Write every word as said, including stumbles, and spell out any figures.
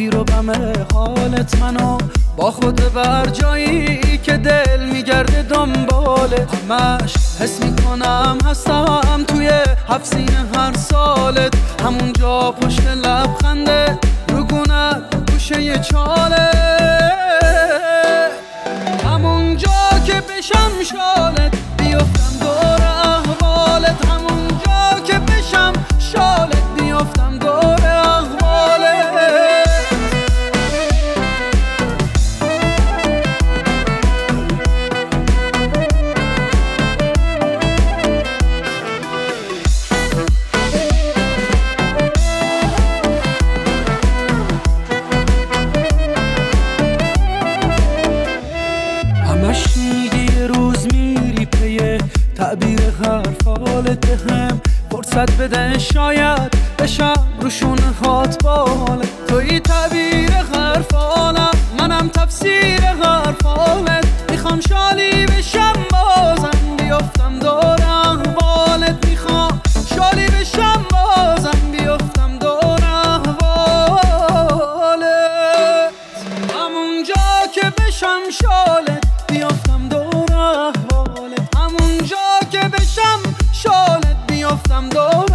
گیر و غم حالت منو با خود بر جایی که دل میگرده دنباله همش حس میکنم هستم توی هفت سینه هر سالت همونجا پشت لبخنده رگونت گوشه چاله همونجا که بشم شالت بیفتم دور احوالت همونجا که بشم شالت بیفتم دور احوالت همش میگی یه روز میری پیه تعبیر حرفالت هم فرصت بده شاید بشم روشون هات باله توی تعبیر حرفالم منم تفسیر حرفالت میخوام شالی بشم بازم بیفتم دور احوالت میخوام شالی بشم بازم بیفتم دور احوالت همونجا که بشم شالت بیفتم دور احوالت همونجا که بشم شالت بیفتم دور